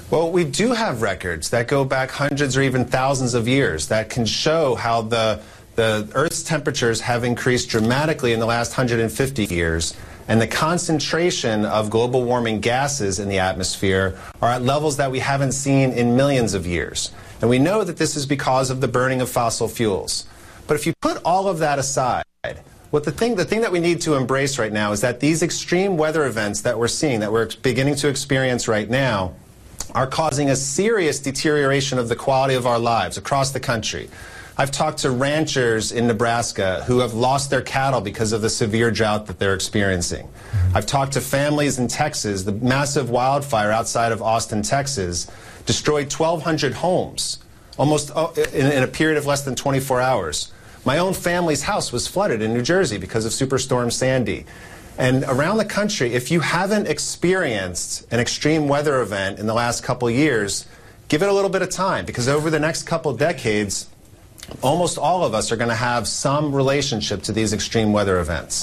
Well, we do have records that go back hundreds or even thousands of years that can show how the Earth's temperatures have increased dramatically in the last 150 years, and the concentration of global warming gases in the atmosphere are at levels that we haven't seen in millions of years. And we know that this is because of the burning of fossil fuels. But if you put all of that aside, the thing that we need to embrace right now is that these extreme weather events that we're seeing, that we're beginning to experience right now, are causing a serious deterioration of the quality of our lives across the country. I've talked to ranchers in Nebraska who have lost their cattle because of the severe drought that they're experiencing. I've talked to families in Texas. The massive wildfire outside of Austin, Texas, destroyed 1,200 homes, almost in a period of less than 24 hours. My own family's house was flooded in New Jersey because of Superstorm Sandy. And around the country, if you haven't experienced an extreme weather event in the last couple years, give it a little bit of time, because over the next couple decades, almost all of us are going to have some relationship to these extreme weather events.